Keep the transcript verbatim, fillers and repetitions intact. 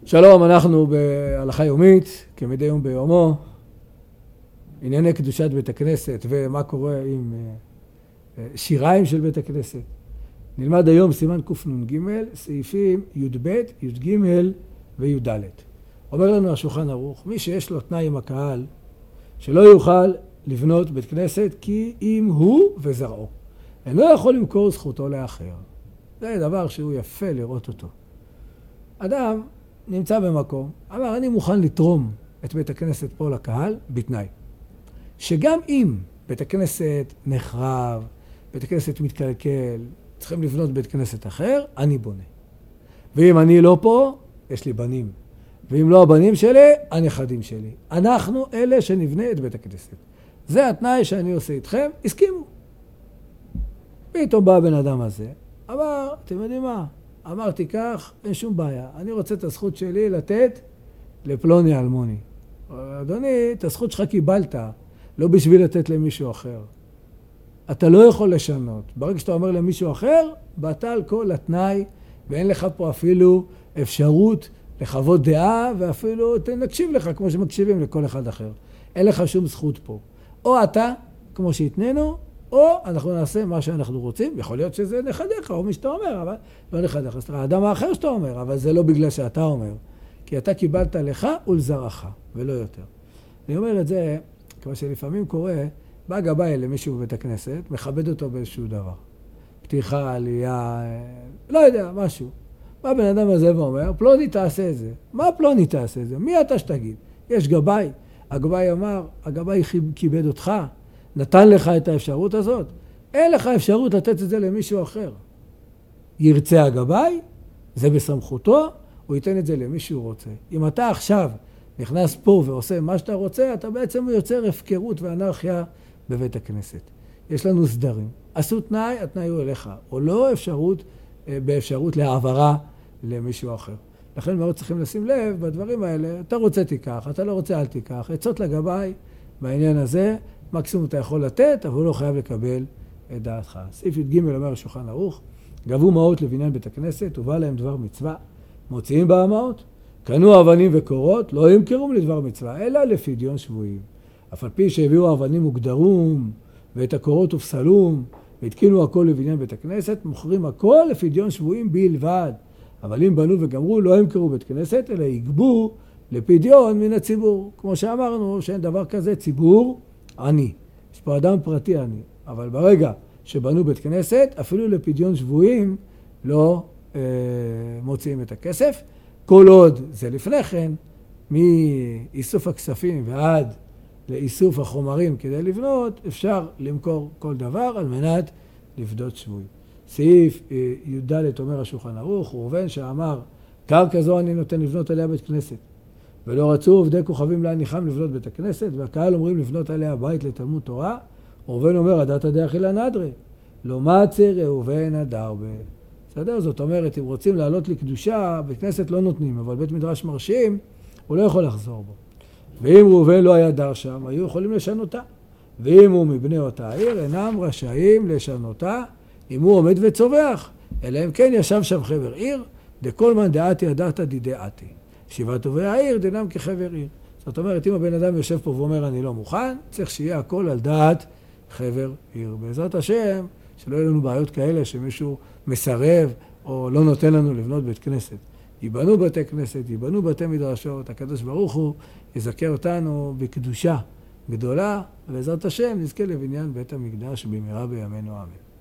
שלום, אנחנו בהלכה יומית, כמדי יום ביומו, ענייני קדושת בית הכנסת ומה קורה עם שיריים של בית הכנסת. נלמד היום סימן קנ"ג, סעיפים י"ב, י"ג וי"ד. אומר לנו השולחן ערוך, מי שיש לו תנאי עם הקהל, שלא יוכל לבנות בית כנסת כי אם הוא וזרעו. אינו יכול למכור זכותו לאחר. זה דבר שהוא יפה לראות אותו. אדם נמצא במקום, אמר אני מוכן לתרום את בית הכנסת פה לקהל בתנאי. שגם אם בית הכנסת נחרב, בית הכנסת מתקלקל, צריכים לבנות בית כנסת אחר, אני בונה. ואם אני לא פה, יש לי בנים. ואם לא הבנים שלי, הנכדים שלי. אנחנו אלה שנבנה את בית הכנסת. זה התנאי שאני עושה איתכם, הסכימו. פתאום בא הבן אדם הזה, אמר, אתם יודעים מה? אמרתי כך, אין שום בעיה. אני רוצה את הזכות שלי לתת לפלוני אלמוני. אדוני, את הזכות שלך קיבלת, לא בשביל לתת למישהו אחר. אתה לא יכול לשנות. ברגע שאתה אומר למישהו אחר, באת על כל התנאי, ואין לך פה אפילו אפשרות לחוות דעה, ואפילו נקשיב לך כמו שמקשיבים לכל אחד אחר. אין לך שום זכות פה. או אתה, כמו שהתננו, או אנחנו נעשה מה שאנחנו רוצים. יכול להיות שזה נכדיך, או מי שאתה אומר, אבל לא נכדיך. זאת אומרת, האדם האחר שאתה אומר, אבל זה לא בגלל שאתה אומר. כי אתה קיבלת לך ולזרעך, ולא יותר. אני אומר את זה, כמו שלפעמים קורה, בא גבאי למישהו בבית הכנסת, מכבד אותו באיזשהו דבר. פתיחה, עלייה, לא יודע, משהו. בא בן אדם הזה ואומר, פלוני תעשה את זה. מה פלוני תעשה את זה? מי אתה שתגיד? יש גבאי. הגבאי אמר, הגבאי כיבד אותך, נתן לך את האפשרות הזאת. אין לך אפשרות לתת את זה למישהו אחר. ירצה הגבאי, זה בסמכותו, הוא ייתן את זה למישהו רוצה. אם אתה עכשיו נכנס פה ועושה מה שאתה רוצה, אתה בעצם יוצר הפקרות ואנרכיה בבית הכנסת. יש לנו סדרים. עשו תנאי, התנאי הוא אליך, או לא אפשרות, באפשרות להעברה למישהו אחר. לכן מאוד צריכים לשים לב בדברים האלה, אתה רוצה תיקח, אתה לא רוצה אל תיקח, עצות לגבאי בעניין הזה, מקסימום אתה יכול לתת, אבל הוא לא חייב לקבל את דעתך. סעיף י"ג אומר השולחן ערוך, גבו מעות לבניין בית הכנסת, ובא להם דבר מצווה, מוציאים בה המעות, קנו אבנים וקורות, לא ימכרום לדבר מצווה, אלא לפדיון שבויים. אף על פי שהביאו אבנים וגדרום, ואת הקורות ופסלום, והתקינו הכל לבניין בית הכנסת, מוכרים הכל לפדיון שבויים בלבד. אבל אם בנו וגמרו, לא ימכרו בית כנסת, אלא יגבו לפדיון מן הציבור. כמו שאמרנו, שאין דבר כזה ציבור עני. יש פה אדם פרטי עני. אבל ברגע שבנו בית כנסת, אפילו לפדיון שבויים לא אה, מוציאים את הכסף. כל עוד זה לפני כן, מאיסוף הכספים ועד לאיסוף החומרים כדי לבנות, אפשר למכור כל דבר על מנת לפדות שבוי. סעיף י"ד אומר השולחן ערוך, ראובן שאמר, קרקע זו אני נותן לבנות עליה בית כנסת. ולא רצו עובדי כוכבים להניחם לבנות בית הכנסת, והקהל אומרים לבנות עליה בית לתלמוד תורה. ראובן אומר, הדתא דאכילא נדרי, לא מצא ראובן הדרבה. בסדר? זאת אומרת, אם רוצים לעלות לקדושה, בית כנסת לא נותנים, אבל בית מדרש מרשים, הוא לא יכול לחזור בו. ואם ראובן לא היה דר שם, היו יכולים לשנותה. ואם הוא מבני אותה העיר, אינם רשאים לשנותה, אם הוא עומד וצובח. אלא אם כן ישב שם חבר עיר, דכל מן דעתי הדתא דידעתי. שבעת טובי העיר דינם כחבר עיר. זאת אומרת, אם הבן אדם יושב פה ואומר אני לא מוכן, צריך שיהיה הכל על דעת חבר עיר. בעזרת השם, שלא יהיו לנו בעיות כאלה שמישהו מסרב או לא נותן לנו לבנות בית כנסת. ייבנו בתי כנסת, ייבנו בתי מדרשות, הקדוש ברוך הוא יזכה אותנו בקדושה גדולה, ובעזרת השם נזכה לבניין בית המקדש במהרה בימינו אמן.